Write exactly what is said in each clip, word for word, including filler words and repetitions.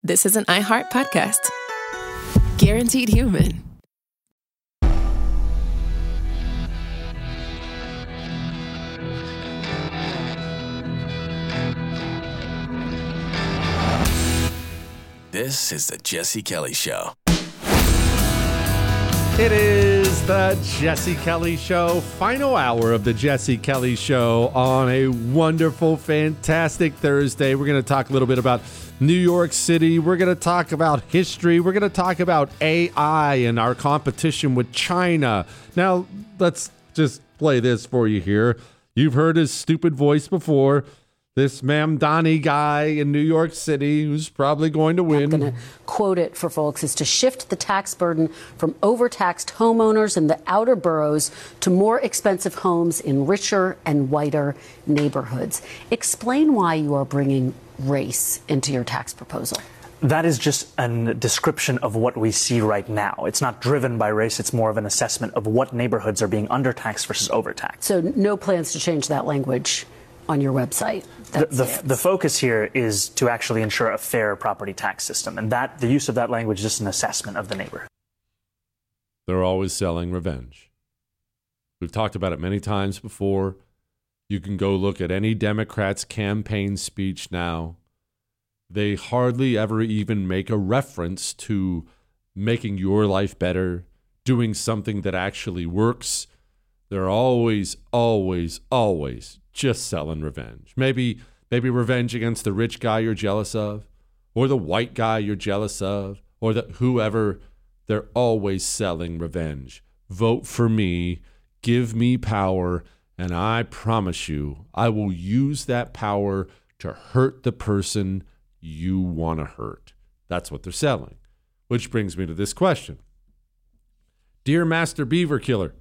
this is an iHeart podcast. Guaranteed Human. This is the Jesse Kelly Show. It is the Jesse Kelly Show, final hour of the Jesse Kelly Show on a wonderful, fantastic Thursday. We're going to talk a little bit about New York City. We're going to talk about history. We're going to talk about A I and our competition with China. Now, let's just play this for you here. You've heard his stupid voice before. This Mamdani guy in New York City who's probably going to win. I'm going to quote it for folks, is to shift the tax burden from overtaxed homeowners in the outer boroughs to more expensive homes in richer and whiter neighborhoods. Explain why you are bringing race into your tax proposal. That is just a description of what we see right now. It's not driven by race. It's more of an assessment of what neighborhoods are being undertaxed versus overtaxed. So no plans to change that language on your website. The, the, the focus here is to actually ensure a fair property tax system, and that the use of that language is just an assessment of the neighborhood. They're always selling revenge. We've talked about it many times before. You can go look at any Democrat's campaign speech now. They hardly ever even make a reference to making your life better, doing something that actually works. They're always, always, always just selling revenge. Maybe maybe revenge against the rich guy you're jealous of, or the white guy you're jealous of, or the whoever. They're always selling revenge. Vote for me, give me power, and I promise you, I will use that power to hurt the person you want to hurt. That's what they're selling. Which brings me to this question. Dear Master Beaver Killer,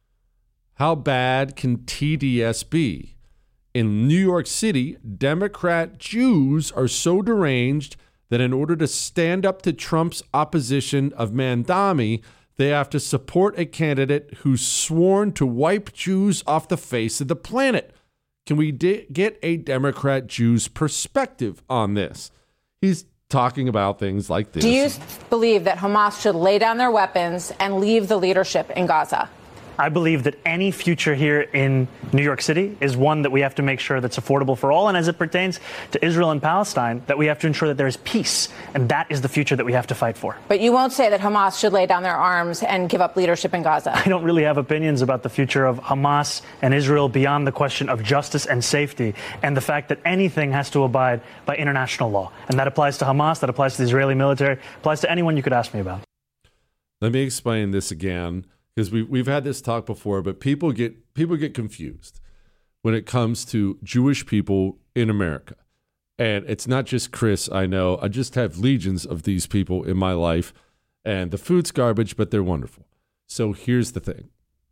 how bad can T D S be? In New York City, Democrat Jews are so deranged that in order to stand up to Trump's opposition of Mamdani, they have to support a candidate who's sworn to wipe Jews off the face of the planet. Can we de- get a Democrat Jew's perspective on this? He's talking about things like this. Do you believe that Hamas should lay down their weapons and leave the leadership in Gaza? I believe that any future here in New York City is one that we have to make sure that's affordable for all. And as it pertains to Israel and Palestine, that we have to ensure that there is peace. And that is the future that we have to fight for. But you won't say that Hamas should lay down their arms and give up leadership in Gaza. I don't really have opinions about the future of Hamas and Israel beyond the question of justice and safety and the fact that anything has to abide by international law. And that applies to Hamas, that applies to the Israeli military, applies to anyone you could ask me about. Let me explain this again. Because we, we've had this talk before, but people get people get confused when it comes to Jewish people in America. And it's not just Chris, I know. I just have legions of these people in my life. And the food's garbage, but they're wonderful. So here's the thing.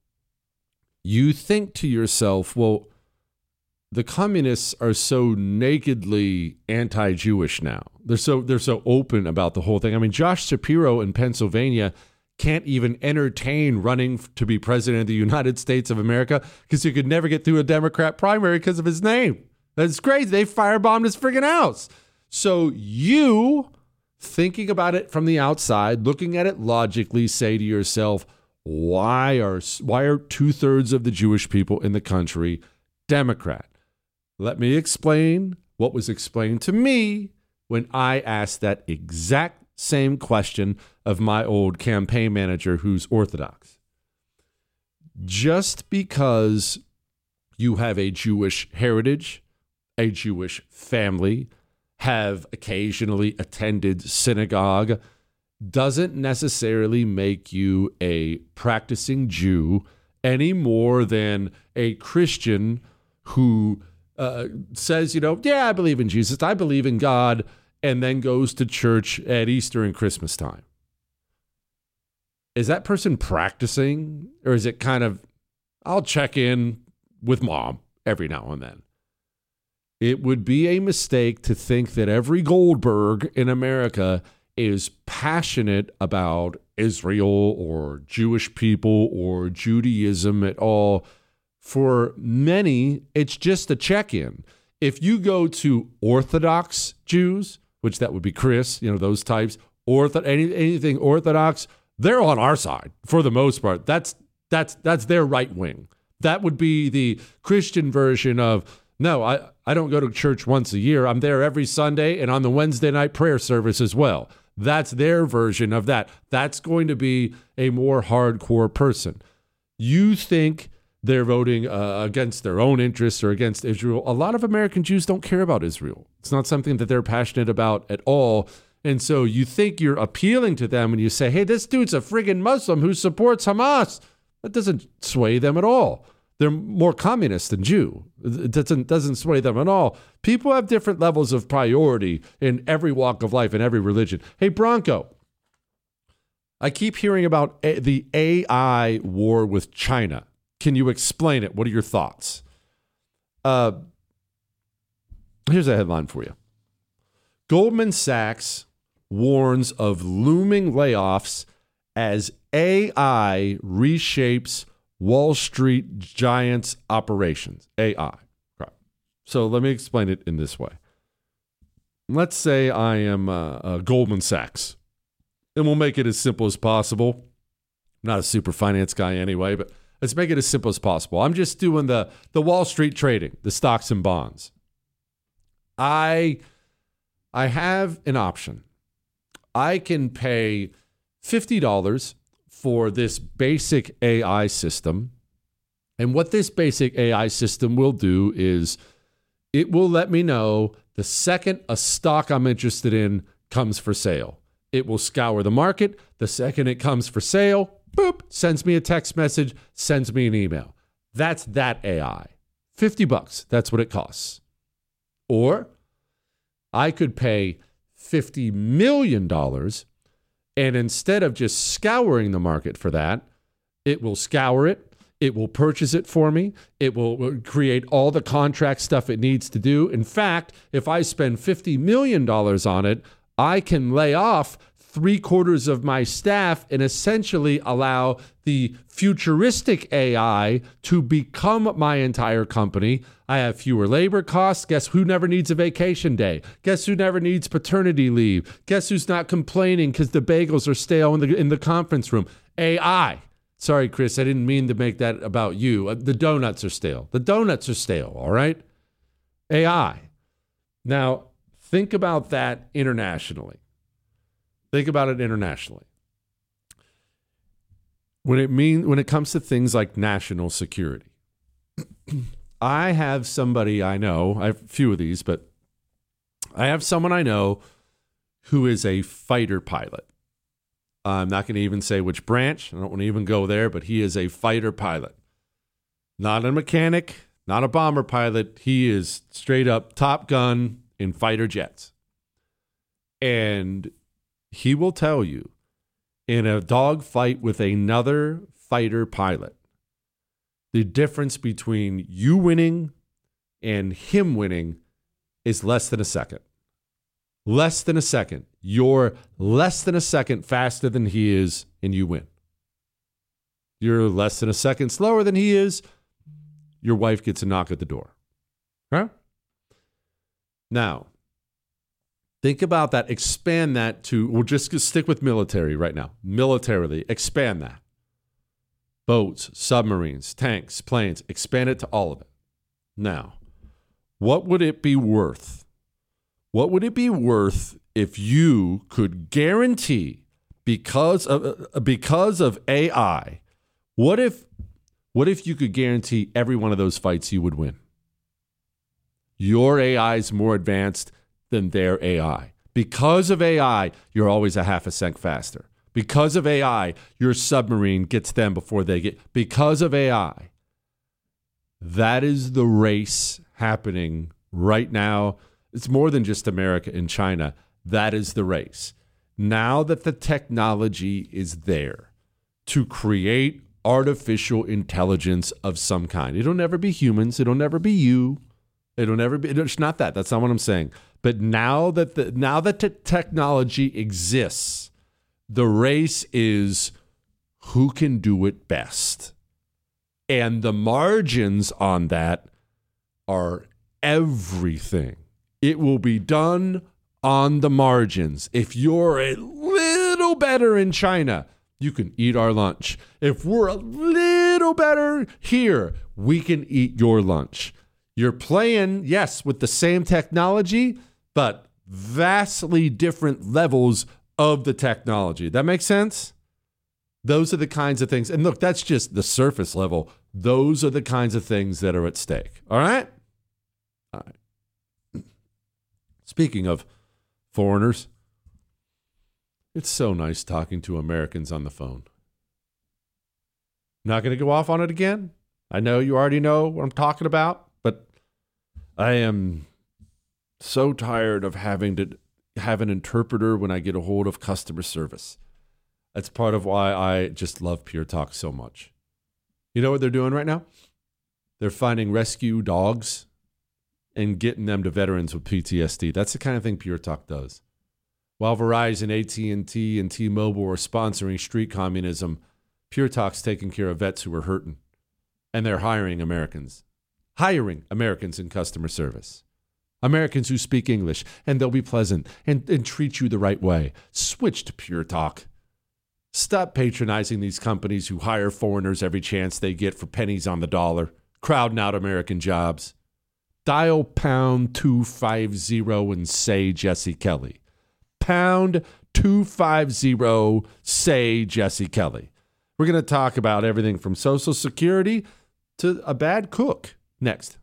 You think to yourself, well, the communists are so nakedly anti-Jewish now. They're so they're so open about the whole thing. I mean, Josh Shapiro in Pennsylvania can't even entertain running to be president of the United States of America because he could never get through a Democrat primary because of his name. That's crazy. They firebombed his friggin' house. So you, thinking about it from the outside, looking at it logically, say to yourself, why are why are two-thirds of the Jewish people in the country Democrat? Let me explain what was explained to me when I asked that exact same question of my old campaign manager who's Orthodox. Just because you have a Jewish heritage, a Jewish family, have occasionally attended synagogue, doesn't necessarily make you a practicing Jew any more than a Christian who uh, says, you know, yeah, I believe in Jesus, I believe in God, and then goes to church at Easter and Christmas time. Is that person practicing, or is it kind of, I'll check in with mom every now and then? It would be a mistake to think that every Goldberg in America is passionate about Israel or Jewish people or Judaism at all. For many, it's just a check-in. If you go to Orthodox Jews, which that would be Chris, you know, those types, ortho, any, anything Orthodox, they're on our side for the most part. That's that's that's their right wing. That would be the Christian version of, no, I, I don't go to church once a year. I'm there every Sunday and on the Wednesday night prayer service as well. That's their version of that. That's going to be a more hardcore person. You think they're voting uh, against their own interests or against Israel. A lot of American Jews don't care about Israel. It's not something that they're passionate about at all. And so you think you're appealing to them when you say, hey, this dude's a friggin' Muslim who supports Hamas. That doesn't sway them at all. They're more communist than Jew. It doesn't, doesn't sway them at all. People have different levels of priority in every walk of life, in every religion. Hey, Bronco, I keep hearing about a, the A I war with China. Can you explain it? What are your thoughts? Uh, here's a headline for you. Goldman Sachs warns of looming layoffs as A I reshapes Wall Street giants' operations. A I. Right. So let me explain it in this way. Let's say I am uh, uh, Goldman Sachs, and we'll make it as simple as possible. I'm not a super finance guy anyway, but let's make it as simple as possible. I'm just doing the, the Wall Street trading, the stocks and bonds. I, I have an option. I can pay fifty dollars for this basic A I system. And what this basic A I system will do is it will let me know the second a stock I'm interested in comes for sale. It will scour the market. The second it comes for sale, boop, sends me a text message, sends me an email. That's that A I. fifty bucks, that's what it costs. Or I could pay fifty million dollars, and instead of just scouring the market for that, it will scour it, it will purchase it for me, it will create all the contract stuff it needs to do. In fact, if I spend fifty million dollars on it, I can lay off three quarters of my staff and essentially allow the futuristic A I to become my entire company. I have fewer labor costs. Guess who never needs a vacation day? Guess who never needs paternity leave? Guess who's not complaining because the bagels are stale in the in the conference room? A I. Sorry, Chris, I didn't mean to make that about you. The donuts are stale. The donuts are stale, all right? A I. Now, think about that internationally. Think about it internationally. When it mean when it comes to things like national security, I have somebody I know, I have a few of these, but I have someone I know who is a fighter pilot. I'm not going to even say which branch. I don't want to even go there, but he is a fighter pilot. Not a mechanic, not a bomber pilot. He is straight up Top Gun in fighter jets. And he will tell you, in a dogfight with another fighter pilot, the difference between you winning and him winning is less than a second. Less than a second. You're less than a second faster than he is, and you win. You're less than a second slower than he is, your wife gets a knock at the door. Huh? Now, think about that. Expand that to, we'll just stick with military right now. Militarily, expand that. Boats, submarines, tanks, planes, expand it to all of it. Now, what would it be worth? What would it be worth if you could guarantee, because of uh, because of A I, what if what if you could guarantee every one of those fights you would win? Your A I is more advanced than their A I. Because of A I, you're always a half a cent faster. Because of A I, your submarine gets them before they get. Because of A I, that is the race happening right now. It's more than just America and China. That is the race. Now that the technology is there to create artificial intelligence of some kind, it'll never be humans. It'll never be you. It'll never be. It's not that. That's not what I'm saying. But now that the now that the technology exists, the race is who can do it best. And the margins on that are everything. It will be done on the margins. If you're a little better in China, you can eat our lunch. If we're a little better here, we can eat your lunch. You're playing, yes, with the same technology, but vastly different levels of the technology. That makes sense? Those are the kinds of things. And look, that's just the surface level. Those are the kinds of things that are at stake. All right? All right. Speaking of foreigners, it's so nice talking to Americans on the phone. Not going to go off on it again. I know you already know what I'm talking about, but I am so tired of having to have an interpreter when I get a hold of customer service. That's part of why I just love Pure Talk so much. You know what they're doing right now? They're finding rescue dogs and getting them to veterans with P T S D. That's the kind of thing Pure Talk does. While Verizon, A T and T, and T-Mobile are sponsoring street communism, Pure Talk's taking care of vets who are hurting. And they're hiring Americans. Hiring Americans in customer service. Americans who speak English, and they'll be pleasant and, and treat you the right way. Switch to Pure Talk. Stop patronizing these companies who hire foreigners every chance they get for pennies on the dollar, crowding out American jobs. Dial pound two five zero and say Jesse Kelly. Pound two five zero, say Jesse Kelly. We're going to talk about everything from Social Security to a bad cook next.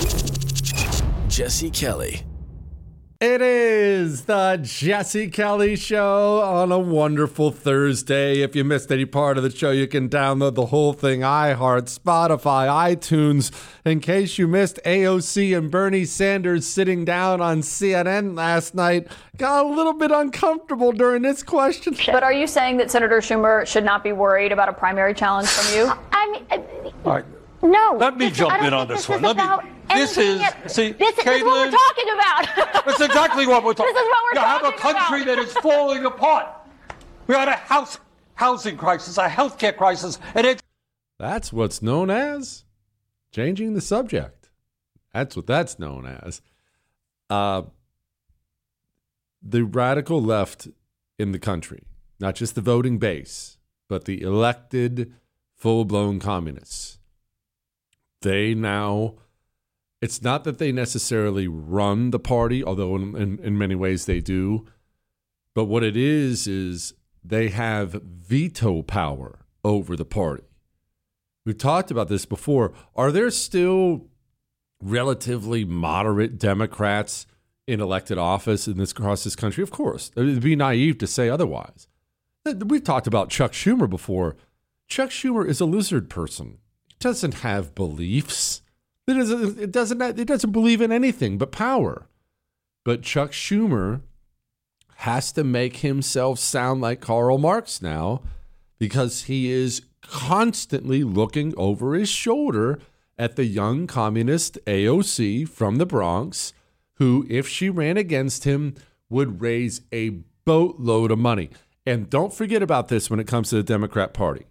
Jesse Kelly. It is the Jesse Kelly Show on a wonderful Thursday. If you missed any part of the show, you can download the whole thing, iHeart, Spotify, iTunes. In case you missed A O C and Bernie Sanders sitting down on C N N last night, got a little bit uncomfortable during this question. But are you saying that Senator Schumer should not be worried about a primary challenge from you? I mean, I, All right. no. Let me this, jump I don't in on think this this one. Is Let me. This is yet. see, this, this is what Caitlin, we're talking about. That's exactly what we're talking. This is what we're you have a talking country about. that is falling apart. We had a house housing crisis, a healthcare crisis, and it's That's what's known as changing the subject. That's what that's known as. Uh, the radical left in the country, not just the voting base, but the elected, full-blown communists. They now, it's not that they necessarily run the party, although in, in, in many ways they do, but what it is, is they have veto power over the party. We've talked about this before. Are there still relatively moderate Democrats in elected office in this across this country? Of course. It would be naive to say otherwise. We've talked about Chuck Schumer before. Chuck Schumer is a lizard person. He doesn't have beliefs. It doesn't, it doesn't, it doesn't believe in anything but power. But Chuck Schumer has to make himself sound like Karl Marx now because he is constantly looking over his shoulder at the young communist A O C from the Bronx, who, if she ran against him, would raise a boatload of money. And don't forget about this when it comes to the Democrat Party.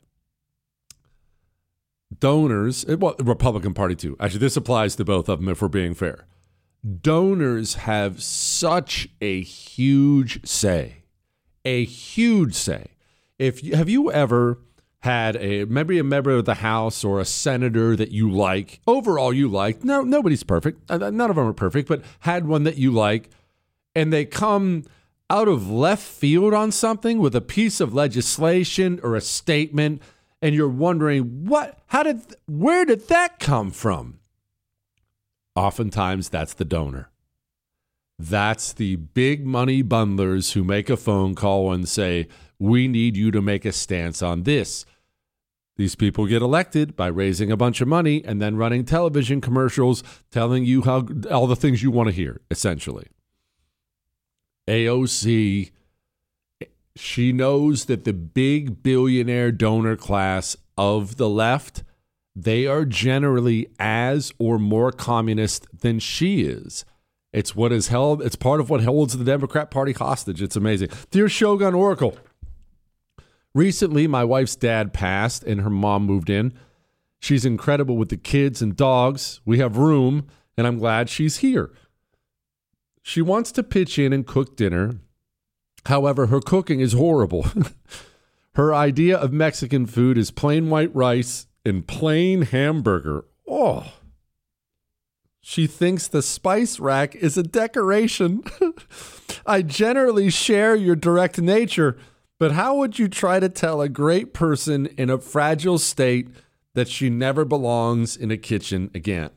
Donors, well, the Republican Party too. Actually, this applies to both of them if we're being fair. Donors have such a huge say, a huge say. If you, have you ever had a maybe a member of the House or a senator that you like, overall you like, no, nobody's perfect, none of them are perfect, but had one that you like, and they come out of left field on something with a piece of legislation or a statement, and you're wondering, what, how did, where did that come from? Oftentimes, that's the donor. That's the big money bundlers who make a phone call and say, we need you to make a stance on this. These people get elected by raising a bunch of money and then running television commercials telling you how all the things you want to hear, essentially. A O C, she knows that the big billionaire donor class of the left, they are generally as or more communist than she is. It's what is held, it's part of what holds the Democrat Party hostage. It's amazing. Dear Shogun Oracle, recently my wife's dad passed and her mom moved in. She's incredible with the kids and dogs. We have room and I'm glad she's here. She wants to pitch in and cook dinner. However, her cooking is horrible. Her idea of Mexican food is plain white rice and plain hamburger. Oh. She thinks the spice rack is a decoration. I generally share your direct nature, but how would you try to tell a great person in a fragile state that she never belongs in a kitchen again?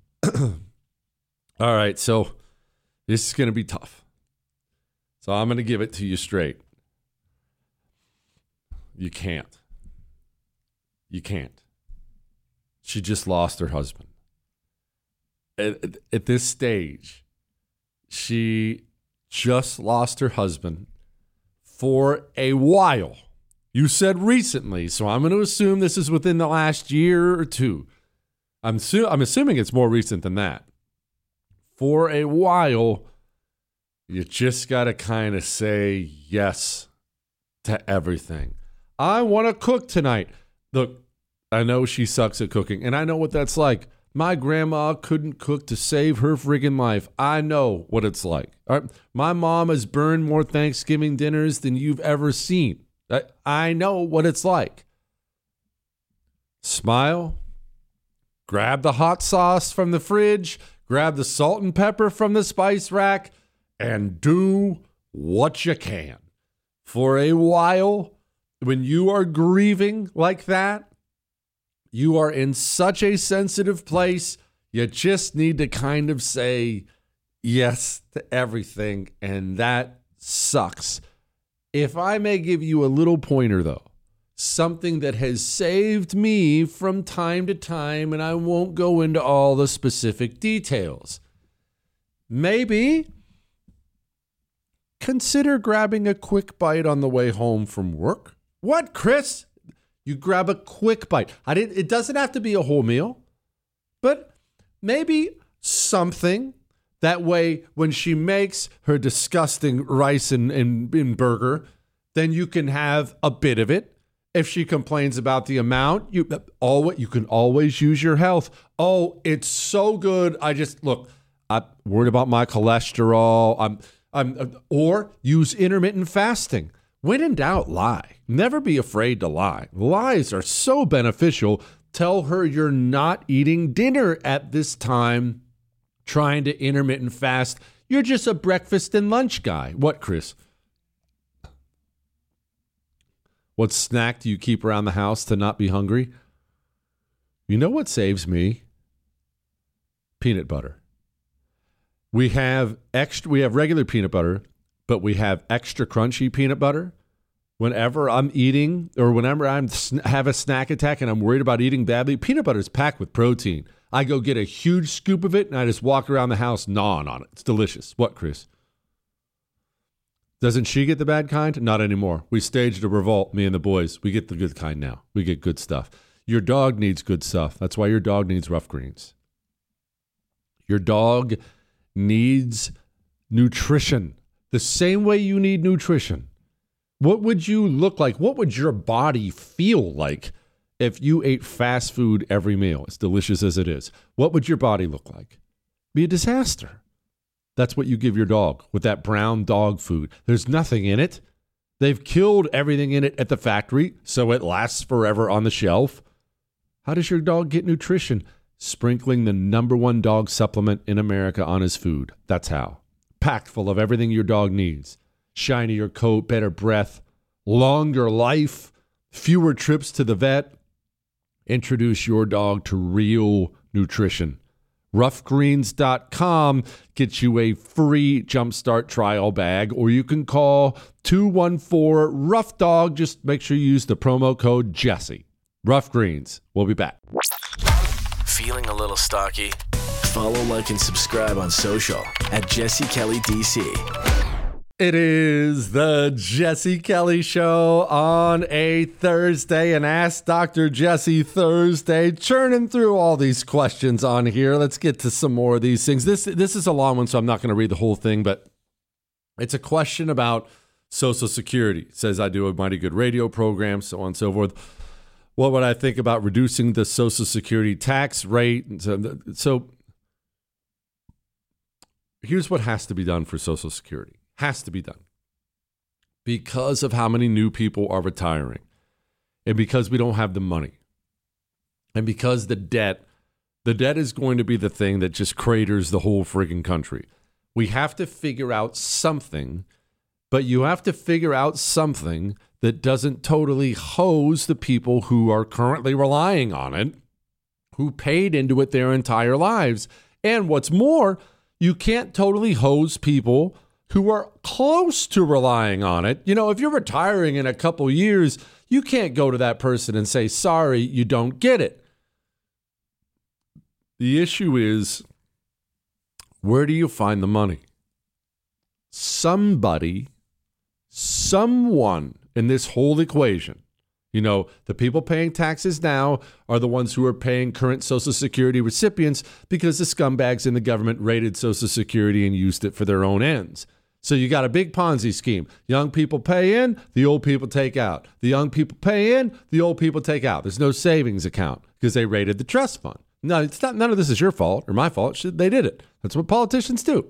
All right, so this is going to be tough. So I'm going to give it to you straight. You can't. You can't. She just lost her husband. At, at this stage, she just lost her husband for a while. You said recently, so I'm going to assume this is within the last year or two. I'm, su- I'm assuming it's more recent than that. For a while, you just got to kind of say yes to everything. I want to cook tonight. Look, I know she sucks at cooking, and I know what that's like. My grandma couldn't cook to save her friggin' life. I know what it's like. All right? My mom has burned more Thanksgiving dinners than you've ever seen. I, I know what it's like. Smile. Grab the hot sauce from the fridge. Grab the salt and pepper from the spice rack. And do what you can. For a while, when you are grieving like that, you are in such a sensitive place, you just need to kind of say yes to everything, and that sucks. If I may give you a little pointer, though, something that has saved me from time to time, and I won't go into all the specific details. Maybe consider grabbing a quick bite on the way home from work. What, Chris? You grab a quick bite. I didn't, it doesn't have to be a whole meal, but maybe something. That way, when she makes her disgusting rice and, and, and burger, then you can have a bit of it. If she complains about the amount, you always you can always use your health. Oh, it's so good. I just look. I'm worried about my cholesterol. I'm I'm or use intermittent fasting. When in doubt, lie. Never be afraid to lie. Lies are so beneficial. Tell her you're not eating dinner at this time, trying to intermittent fast. You're just a breakfast and lunch guy. What, Chris? What snack do you keep around the house to not be hungry? You know what saves me? Peanut butter. We have extra. We have regular peanut butter, but we have extra crunchy peanut butter. Whenever I'm eating or whenever I have a snack attack and I'm worried about eating badly, peanut butter is packed with protein. I go get a huge scoop of it and I just walk around the house gnawing on it. It's delicious. What, Chris? Doesn't she get the bad kind? Not anymore. We staged a revolt, me and the boys. We get the good kind now. We get good stuff. Your dog needs good stuff. That's why your dog needs Rough Greens. Your dog needs nutrition the same way you need nutrition. What would you look like? What would your body feel like if you ate fast food every meal, as delicious as it is? What would your body look like? Be a disaster. That's what you give your dog with that brown dog food. There's nothing in it. They've killed everything in it at the factory, so it lasts forever on the shelf. How does your dog get nutrition? Sprinkling the number one dog supplement in America on his food. That's how. Packed full of everything your dog needs. Shinier coat, better breath, longer life, fewer trips to the vet. Introduce your dog to real nutrition. rough greens dot com gets you a free Jumpstart trial bag, or you can call two one four, rough dog. Just make sure you use the promo code Jesse. Rough Greens. We'll be back. Feeling a little stocky? Follow, like, and subscribe on social at Jesse Kelly D C. It is the Jesse Kelly Show on a Thursday, and Ask Doctor Jesse Thursday. Churning through all these questions on here. Let's get to some more of these things. This this is a long one, so I'm not going to read the whole thing, but it's a question about Social Security. It says I do a mighty good radio program, so on and so forth. What would I think about reducing the Social Security tax rate? So, so here's what has to be done for Social Security. Has to be done. Because of how many new people are retiring, and because we don't have the money, and because the debt, the debt is going to be the thing that just craters the whole friggin' country. We have to figure out something, but you have to figure out something that doesn't totally hose the people who are currently relying on it, who paid into it their entire lives. And what's more, you can't totally hose people who are close to relying on it. You know, if you're retiring in a couple years, you can't go to that person and say, sorry, you don't get it. The issue is, where do you find the money? Somebody, someone in this whole equation, you know, the people paying taxes now are the ones who are paying current Social Security recipients because the scumbags in the government raided Social Security and used it for their own ends. So you got a big Ponzi scheme. Young people pay in, the old people take out. The young people pay in, the old people take out. There's no savings account because they raided the trust fund. No, it's not. None of this is your fault or my fault. They did it. That's what politicians do.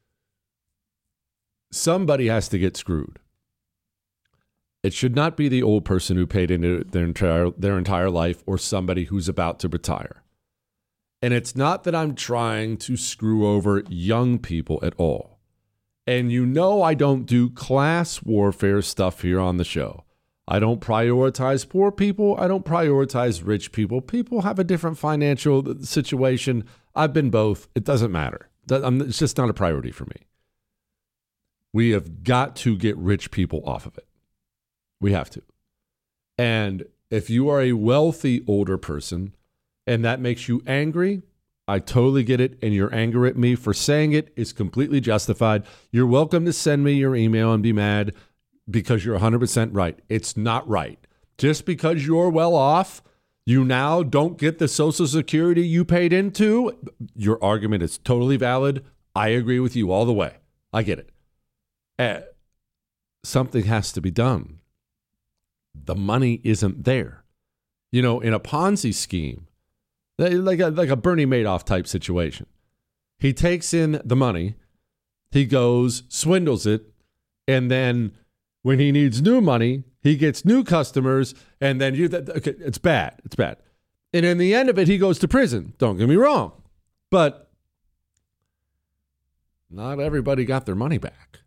Somebody has to get screwed. It should not be the old person who paid into their entire their entire life or somebody who's about to retire. And it's not that I'm trying to screw over young people at all. And you know I don't do class warfare stuff here on the show. I don't prioritize poor people. I don't prioritize rich people. People have a different financial situation. I've been both. It doesn't matter. It's just not a priority for me. We have got to get rich people off of it. We have to. And if you are a wealthy older person and that makes you angry, I totally get it. And your anger at me for saying it is completely justified. You're welcome to send me your email and be mad because you're one hundred percent right. It's not right. Just because you're well off, you now don't get the Social Security you paid into. Your argument is totally valid. I agree with you all the way. I get it. Uh, something has to be done. The money isn't there. You know, in a Ponzi scheme, like a, like a Bernie Madoff type situation, he takes in the money, he goes, swindles it, and then when he needs new money, he gets new customers, and then you, okay, it's bad. It's bad. And in the end of it, he goes to prison. Don't get me wrong. But not everybody got their money back.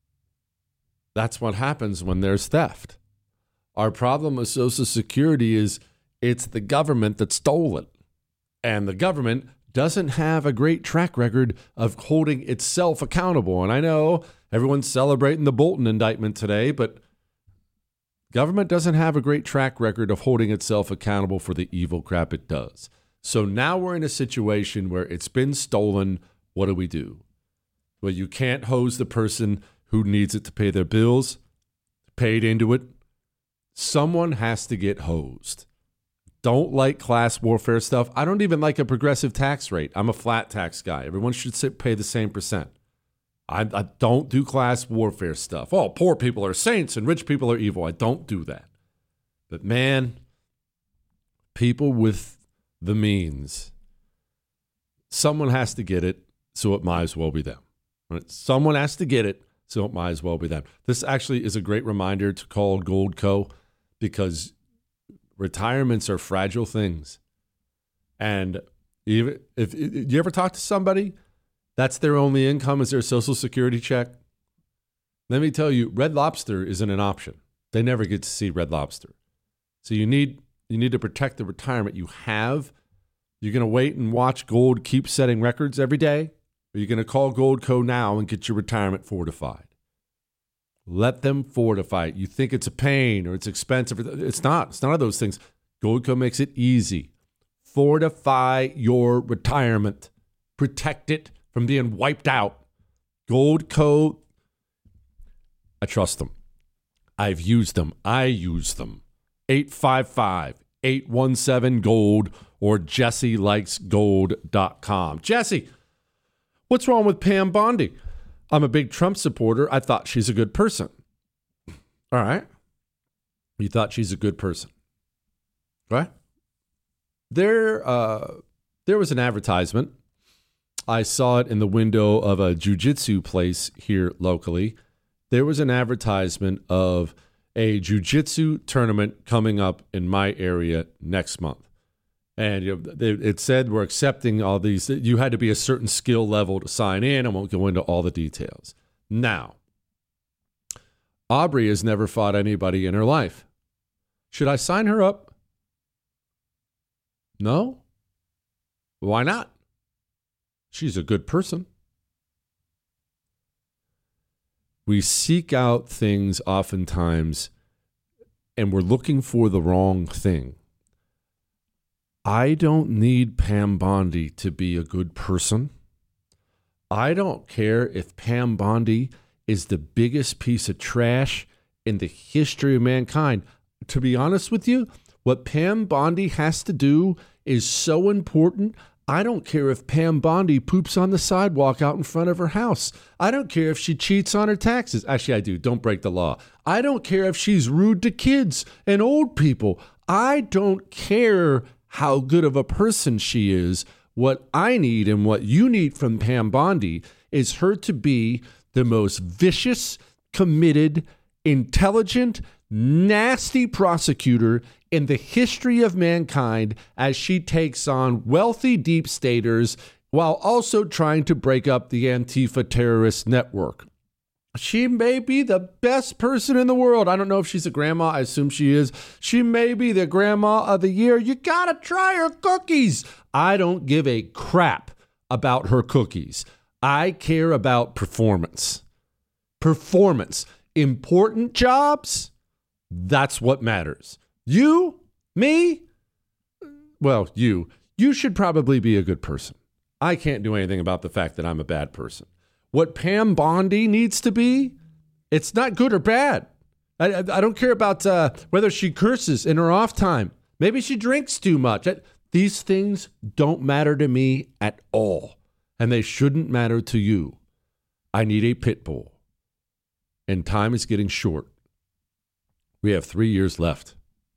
That's what happens when there's theft. Our problem with Social Security is it's the government that stole it. And the government doesn't have a great track record of holding itself accountable. And I know everyone's celebrating the Bolton indictment today, but government doesn't have a great track record of holding itself accountable for the evil crap it does. So now we're in a situation where it's been stolen. What do we do? Well, you can't hose the person who needs it to pay their bills, paid into it. Someone has to get hosed. Don't like class warfare stuff. I don't even like a progressive tax rate. I'm a flat tax guy. Everyone should sit, pay the same percent. I, I don't do class warfare stuff. Oh, poor people are saints and rich people are evil. I don't do that. But man, people with the means, someone has to get it, so it might as well be them. Right? Someone has to get it, so it might as well be them. This actually is a great reminder to call Goldco, because retirements are fragile things. And even if, if you ever talk to somebody that's their only income is their Social Security check, let me tell you, Red Lobster isn't an option. They never get to see Red Lobster. So you need you need to protect the retirement you have. You're going to wait and watch gold keep setting records every day, or you're going to call Goldco now and get your retirement fortified. Let them fortify it. You think it's a pain or it's expensive. It's not. It's none of those things. Goldco makes it easy. Fortify your retirement. Protect it from being wiped out. Goldco, I trust them. I've used them. I use them. eight five five, eight one seven, GOLD or jesse likes gold dot com. Jesse, what's wrong with Pam Bondi? I'm a big Trump supporter. I thought she's a good person. All right. You thought she's a good person. Right? There, uh, there was an advertisement I saw it in the window of a jiu-jitsu place here locally. There was an advertisement of a jiu-jitsu tournament coming up in my area next month. And you know, it said we're accepting all these. You had to be a certain skill level to sign in. I won't go into all the details. Now, Aubrey has never fought anybody in her life. Should I sign her up? No? Why not? She's a good person. We seek out things oftentimes, and we're looking for the wrong thing. I don't need Pam Bondi to be a good person. I don't care if Pam Bondi is the biggest piece of trash in the history of mankind. To be honest with you, what Pam Bondi has to do is so important. I don't care if Pam Bondi poops on the sidewalk out in front of her house. I don't care if she cheats on her taxes. Actually, I do. Don't break the law. I don't care if she's rude to kids and old people. I don't care how good of a person she is. What I need and what you need from Pam Bondi is her to be the most vicious, committed, intelligent, nasty prosecutor in the history of mankind as she takes on wealthy deep staters while also trying to break up the Antifa terrorist network. She may be the best person in the world. I don't know if she's a grandma. I assume she is. She may be the grandma of the year. You gotta try her cookies. I don't give a crap about her cookies. I care about performance. Performance. Important jobs, that's what matters. You, me, well, you, you should probably be a good person. I can't do anything about the fact that I'm a bad person. What Pam Bondi needs to be, it's not good or bad. I, I, I don't care about uh, whether she curses in her off time. Maybe she drinks too much. I, these things don't matter to me at all, and they shouldn't matter to you. I need a pit bull, and time is getting short. We have three years left.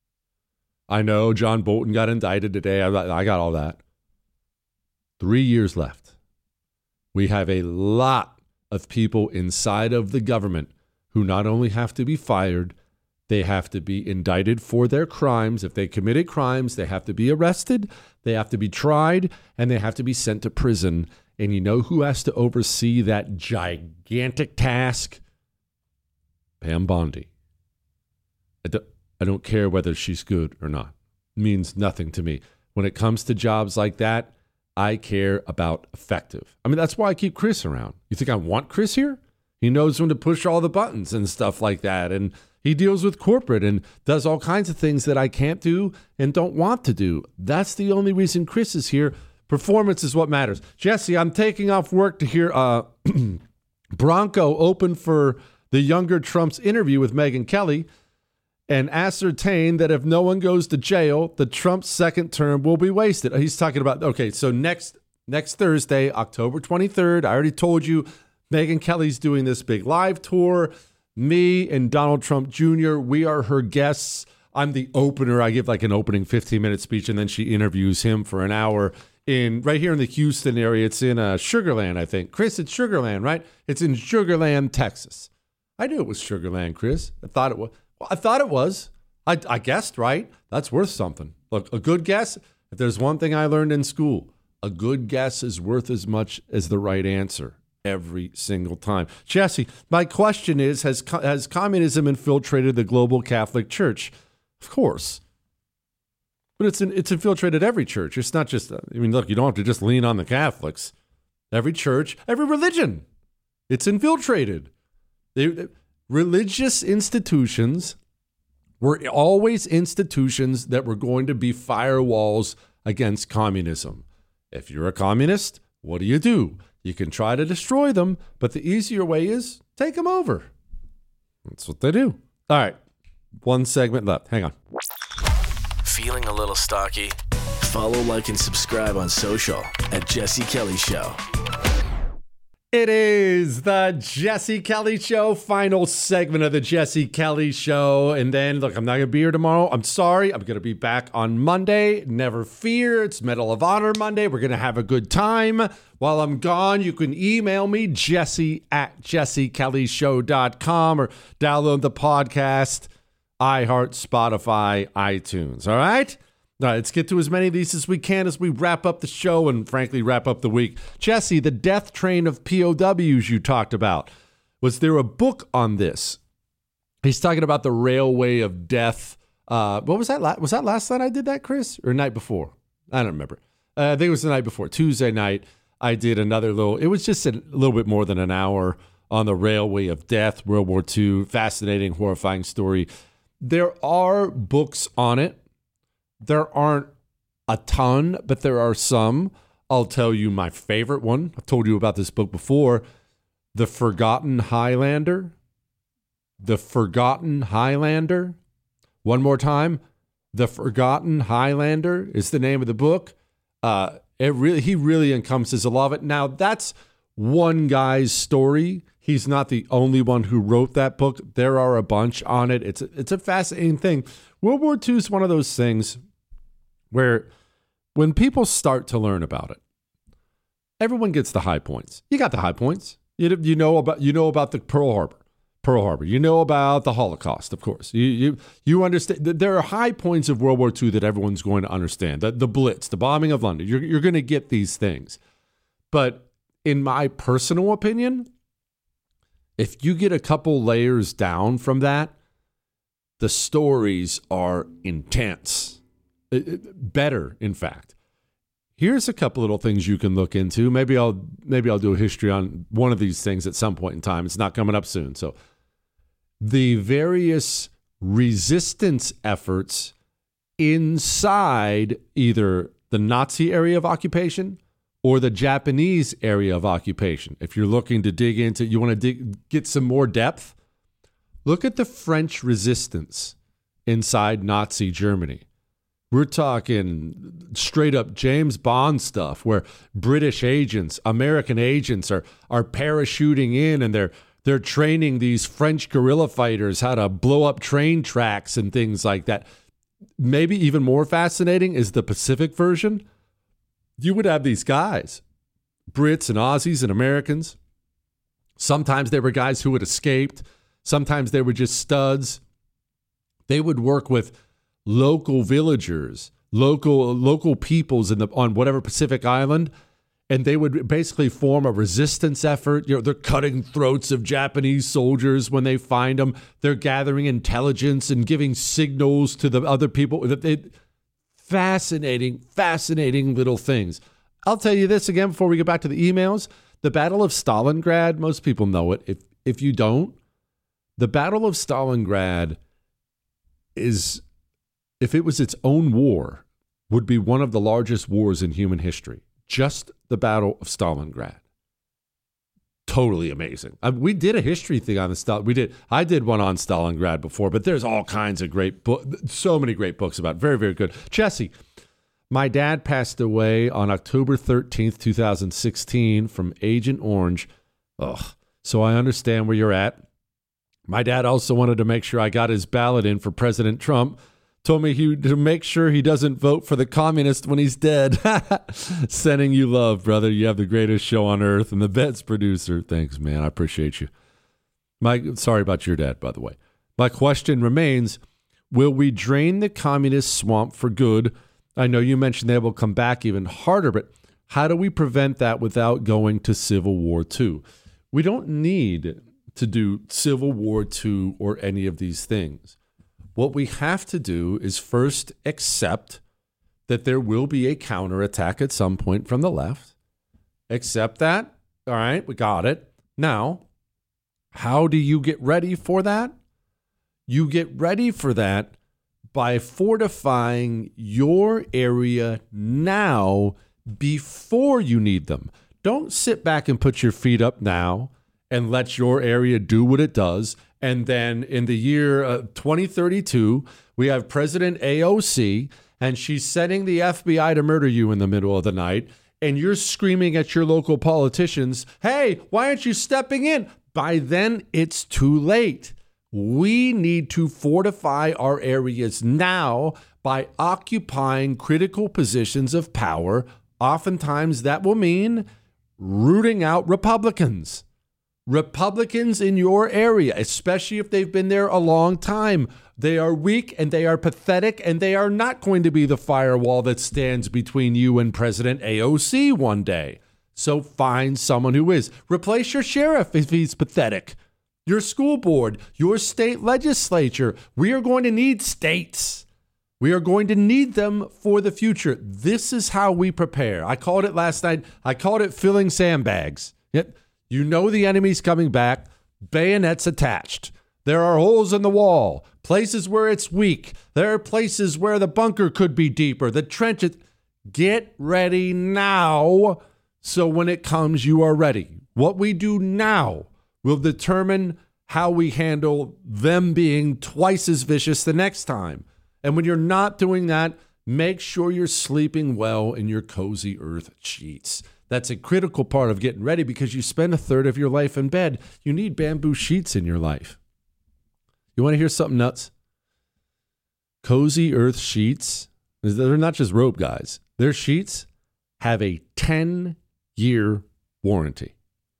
I know John Bolton got indicted today. I, I got all that. Three years left. We have a lot of people inside of the government who not only have to be fired, they have to be indicted for their crimes. If they committed crimes, they have to be arrested, they have to be tried, and they have to be sent to prison. And you know who has to oversee that gigantic task? Pam Bondi. I don't, I don't care whether she's good or not. It means nothing to me. When it comes to jobs like that, I care about effective. I mean, that's why I keep Chris around. You think I want Chris here? He knows when to push all the buttons and stuff like that. And he deals with corporate and does all kinds of things that I can't do and don't want to do. That's the only reason Chris is here. Performance is what matters. Jesse, I'm taking off work to hear uh, Bronco open for the younger Trump's interview with Megyn Kelly and ascertain that if no one goes to jail, the Trump second term will be wasted. He's talking about, okay, so next next Thursday, October twenty-third, I already told you, Megyn Kelly's doing this big live tour. Me and Donald Trump Junior, we are her guests. I'm the opener. I give like an opening fifteen-minute speech, and then she interviews him for an hour in right here in the Houston area. It's in uh, Sugar Land, I think. Chris, it's Sugar Land, right? It's in Sugar Land, Texas. I knew it was Sugar Land, Chris. I thought it was. Well, I thought it was. I, I guessed right. That's worth something. Look, a good guess, if there's one thing I learned in school, a good guess is worth as much as the right answer every single time. Jesse, my question is, has has communism infiltrated the global Catholic Church? Of course. But it's in, it's infiltrated every church. It's not just, I mean, look, you don't have to just lean on the Catholics. Every church, every religion, it's infiltrated. They, they, religious institutions were always institutions that were going to be firewalls against communism. If you're a communist, what do you do? You can try to destroy them, but the easier way is take them over. That's what they do. All right, one segment left. Hang on. Feeling a little stocky? Follow, like, and subscribe on social at Jesse Kelly Show. It is the Jesse Kelly Show, final segment of the Jesse Kelly Show. And then, look, I'm not going to be here tomorrow. I'm sorry. I'm going to be back on Monday. Never fear. It's Medal of Honor Monday. We're going to have a good time. While I'm gone, you can email me, Jesse at jesse kelly show dot com, or download the podcast, iHeart, Spotify, iTunes. All right? All right, let's get to as many of these as we can as we wrap up the show and, frankly, wrap up the week. Jesse, the death train of P O Ws you talked about. Was there a book on this? He's talking about the railway of death. Uh, what was that? La- was that last night I did that, Chris? Or night before? I don't remember. Uh, I think it was the night before. Tuesday night, I did another little, it was just a little bit more than an hour on the railway of death, World War Two. Fascinating, horrifying story. There are books on it. There aren't a ton, but there are some. I'll tell you my favorite one. I've told you about this book before. The Forgotten Highlander. The Forgotten Highlander. One more time. The Forgotten Highlander is the name of the book. Uh, it really, he really encompasses a lot of it. Now, that's one guy's story. He's not the only one who wrote that book. There are a bunch on it. It's a, it's a fascinating thing. World War Two is one of those things where when people start to learn about it, everyone gets the high points. You got the high points. You, you know about you know about the Pearl Harbor, Pearl Harbor. You know about the Holocaust, of course. You you you understand. There are high points of World War Two that everyone's going to understand. The, the Blitz, the bombing of London. You're you're going to get these things. But in my personal opinion, if you get a couple layers down from that, the stories are intense. Better, in fact. Here's a couple little things you can look into. Maybe I'll maybe I'll do a history on one of these things at some point in time. It's not coming up soon. So the various resistance efforts inside either the Nazi area of occupation or the Japanese area of occupation. If you're looking to dig into, you want to dig, get some more depth, look at the French resistance inside Nazi Germany. We're talking straight up James Bond stuff where British agents, American agents are are parachuting in and they're they're training these French guerrilla fighters how to blow up train tracks and things like that. Maybe even more fascinating is the Pacific version. You would have these guys, Brits and Aussies and Americans. Sometimes they were guys who had escaped. Sometimes they were just studs. They would work with local villagers, local local peoples in the on whatever Pacific island, and they would basically form a resistance effort. You know, they're cutting throats of Japanese soldiers when they find them. They're gathering intelligence and giving signals to the other people. They, fascinating, fascinating little things. I'll tell you this again before we get back to the emails. The Battle of Stalingrad, most people know it. If if you don't, the Battle of Stalingrad is, if it was its own war, would be one of the largest wars in human history. Just the Battle of Stalingrad. Totally amazing. I, we did a history thing on the Stal. We did. I did one on Stalingrad before, but there's all kinds of great books. So many great books about it. Very, very good. Jesse, my dad passed away on October thirteenth, twenty sixteen from Agent Orange. Ugh. So I understand where you're at. My dad also wanted to make sure I got his ballot in for President Trump. Told me he to make sure he doesn't vote for the communist when he's dead. Sending you love, brother. You have the greatest show on earth and the best producer. Thanks, man. I appreciate you. My sorry about your dad, by the way. My question remains, will we drain the communist swamp for good? I know you mentioned they will come back even harder, but how do we prevent that without going to Civil War Two? We don't need to do Civil War Two or any of these things. What we have to do is first accept that there will be a counterattack at some point from the left. Accept that. All right, we got it. Now, how do you get ready for that? You get ready for that by fortifying your area now before you need them. Don't sit back and put your feet up now and let your area do what it does. And then in the year uh, twenty thirty-two, we have President A O C, and she's sending the F B I to murder you in the middle of the night. and you're screaming at your local politicians, hey, why aren't you stepping in? By then, it's too late. We need to fortify our areas now by occupying critical positions of power. Oftentimes, that will mean rooting out Republicans. Republicans in your area, especially if they've been there a long time, they are weak and they are pathetic, and they are not going to be the firewall that stands between you and President A O C one day. So find someone who is. Replace your sheriff if he's pathetic. Your school board, your state legislature. We are going to need states. We are going to need them for the future. This is how we prepare. I called it last night. I called it filling sandbags. Yep. You know the enemy's coming back. Bayonets attached. There are holes in the wall. Places where it's weak. There are places where the bunker could be deeper. The trenches. Get ready now. So when it comes, you are ready. What we do now will determine how we handle them being twice as vicious the next time. And when you're not doing that, make sure you're sleeping well in your cozy earth sheets. That's a critical part of getting ready, because you spend a third of your life in bed. You need bamboo sheets in your life. You want to hear something nuts? Cozy earth sheets, they're not just rope, guys. Their sheets have a ten-year warranty.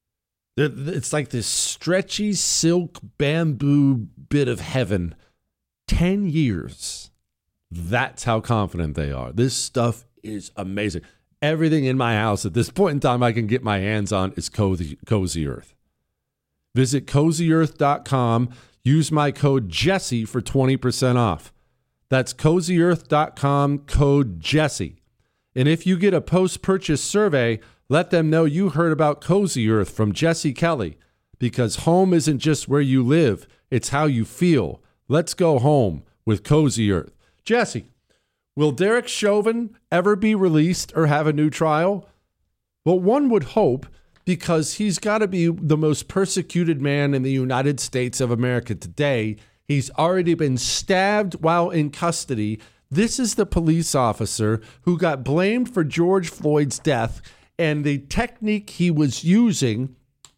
It's like this stretchy silk bamboo bit of heaven. ten years. That's how confident they are. This stuff is amazing. Everything in my house at this point in time I can get my hands on is Cozy, Cozy Earth. Visit cozy earth dot com. Use my code Jesse for twenty percent off. That's cozy earth dot com, code Jesse. And if you get a post-purchase survey, let them know you heard about Cozy Earth from Jesse Kelly, because home isn't just where you live, it's how you feel. Let's go home with Cozy Earth. Jesse, will Derek Chauvin ever be released or have a new trial? Well, one would hope, because he's got to be the most persecuted man in the United States of America today. He's already been stabbed while in custody. This is the police officer who got blamed for George Floyd's death, and the technique he was using,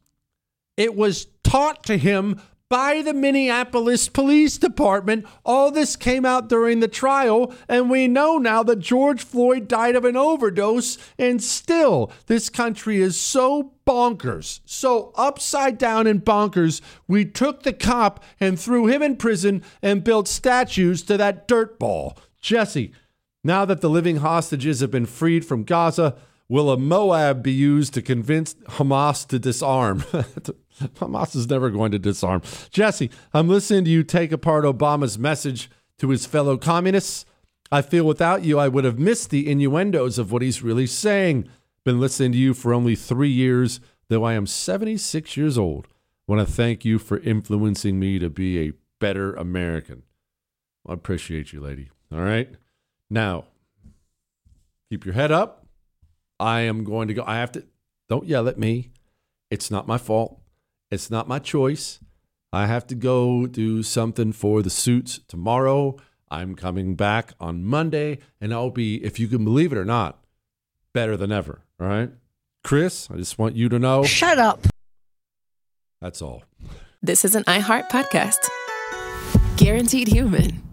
it was taught to him by the Minneapolis Police Department. All this came out during the trial, and we know now that George Floyd died of an overdose, and still, this country is so bonkers, so upside down and bonkers, we took the cop and threw him in prison and built statues to that dirtball. Jesse, now that the living hostages have been freed from Gaza, will a Moab be used to convince Hamas to disarm? Hamas is never going to disarm. Jesse, I'm listening to you take apart Obama's message to his fellow communists. I feel without you, I would have missed the innuendos of what he's really saying. Been listening to you for only three years, though I am seventy-six years old. I want to thank you for influencing me to be a better American. I appreciate you, lady. All right. Now, keep your head up. I am going to go. I have to. Don't yell at me. It's not my fault. It's not my choice. I have to go do something for the Suits tomorrow. I'm coming back on Monday, and I'll be, if you can believe it or not, better than ever. All right? Chris, I just want you to know. Shut up. That's all. This is an iHeart podcast. Guaranteed Human.